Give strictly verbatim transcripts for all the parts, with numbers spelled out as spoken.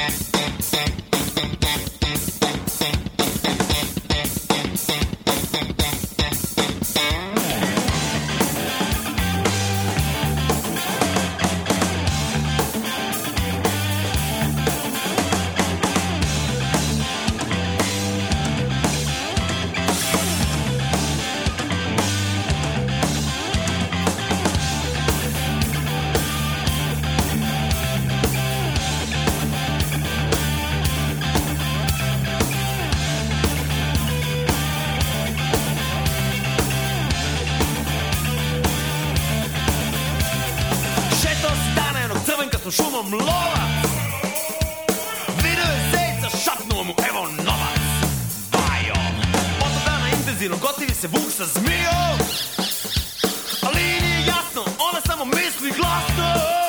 šumom lovac, video je zejca, šapnuo mu evo novac. Bajo, od tog dana intenzivno gotivi se vuk sa zmijom, ali nije jasno, ona samo misli glasno.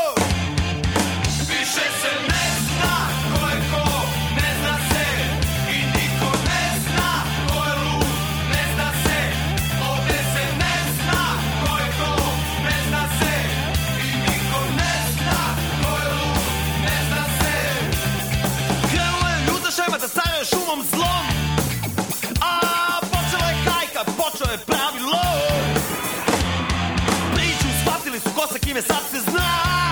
Više se ne zna ko je ko, ne zna se, i niko ne zna ko je lud, ne zna se. Ovdje se ne zna ko je ko, ne zna se, i niko ne zna ko je lud, ne zna se. Krenula je ljuta šema da caruje šumom zlom, a počela je hajka, počeo je pravi lov. Priču shvatili su ko sa kime sad se zna.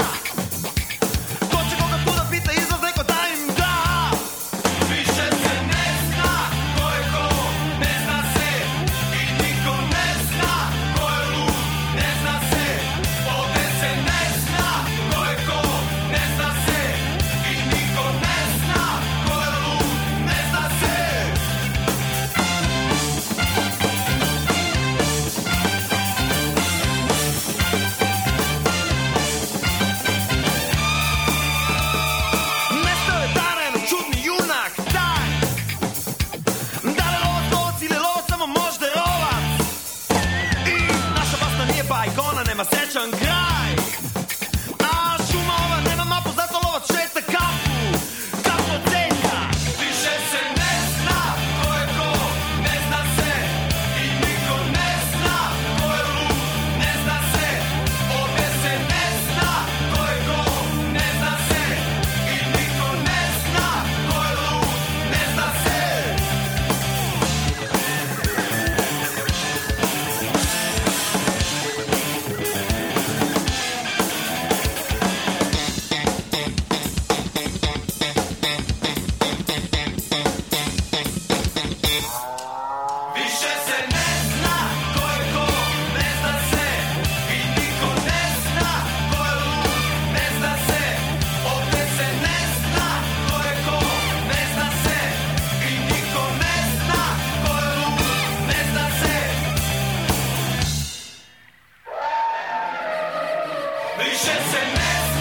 Nema srećan kraj, a šuma ova nema mapu, zato lovac šeta kapu, kapu od zejca. Više se ne zna ko je ko, ne zna se, i niko ne zna ko je lud, ne zna se. Ovdje se ne zna ko je ko, ne zna se, i niko ne zna ko je lud, ne zna se. Više se ne